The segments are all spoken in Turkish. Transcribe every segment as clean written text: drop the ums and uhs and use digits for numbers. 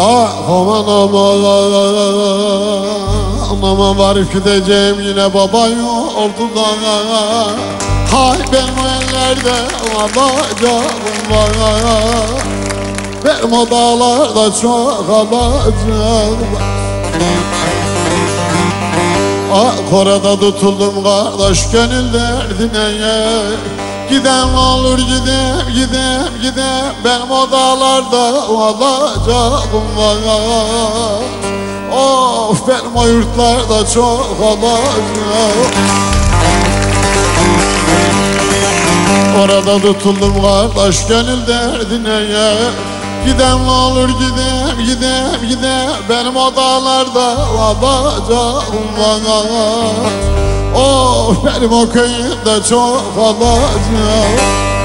Ah aman aman aman varıp gideceğim yine baba yoldan. Hay benim ellerde alacağım var. Benim o dağlarda çok alacağım var. Ah orada tutuldum kardeş gönül derdine. Gidem olur gidem benim o dağlarda alacağım var. Of benim o yurtlarda çok alacağım. Orada tutuldum kardeş gönül derdine. Gidem olur gidem benim o dağlarda alacağım var. Oh benim o köyümde çok alacağım.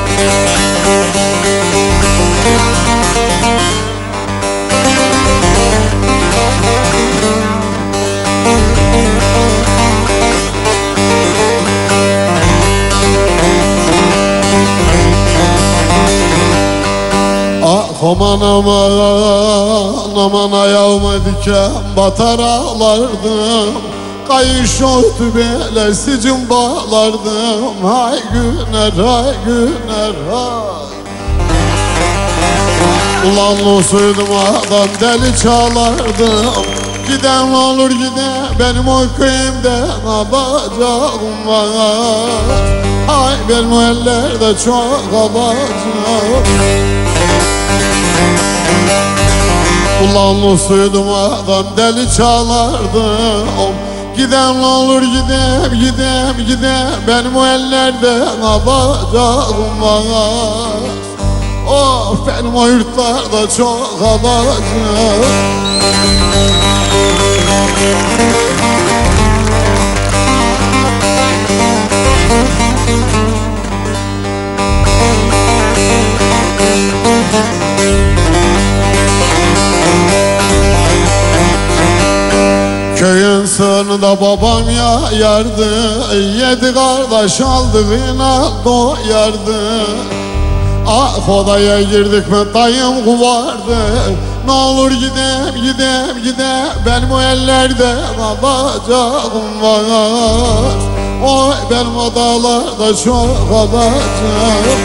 Aman aman ayağıma diken batar ağlardım. Kayış oldu böyle sicim bağlardım. Hay güner hay. Ulan olsuydum adam deli çalardım. Giden olur gide benim o köyümden alacağım var. Hay benim o ellerde çok alacağım. Ulan olsuydum adam deli çalardım. Gidem olur gidem benim o ellerden alacağım var. Oh benim o yurtlarda çok alacağım. Köyün sığınında babam yardı. 7 kardeş aldığına doyardı. Ah odaya girdik mi dayım kuvardı. Ne olur gidem benim o ellerde alacağım var. Oy benim o dağlarda çok alacağım.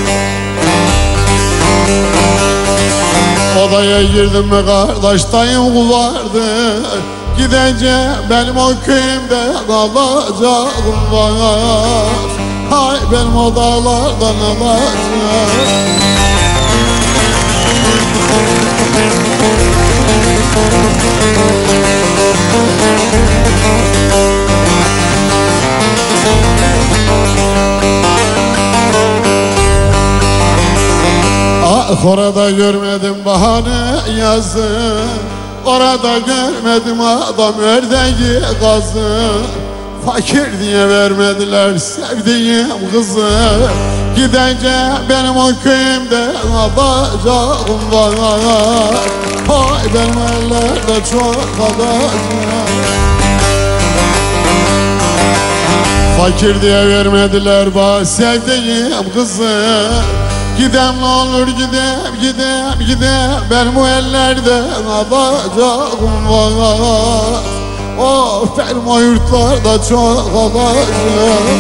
Odaya girdim mi kardeş dayım kuvardı. Gideceğim benim o köyümde alacağım var. Hay benim o dağlardan alacağım. Ah orada görmedim bahane yazı. Orada görmedim adam ördeği gazı. Fakir diye vermediler sevdiğim kızı. Gideceğim benim o köyümde alacağım var. Hay benim ellerde çok alacağım. Fakir diye vermediler bana sevdiğim kızı. Gidem ne olur gidem benim o ellerde alacağım var. Oh benim o yurtlarda çok alacağım.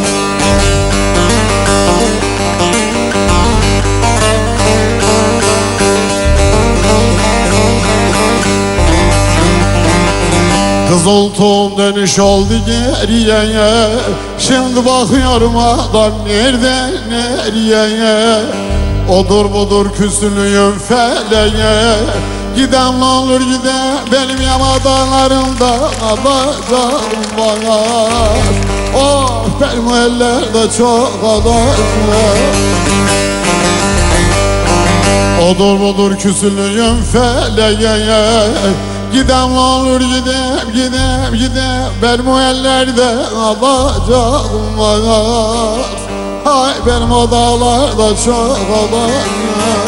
Kızıltuğum dönüş oldu geriye. Şimdi bakıyorum adam nereye. Odur budur küsülüyüm feleğe. Gidem ne olur benim yamadanlarımda alacağım var. Oh benim ellerde çok alacağım. Odur budur küsülüyüm feleğe. Gidem ne olur gidem benim o ellerde alacağım var. Hay benim o dağlarda çok alacağım.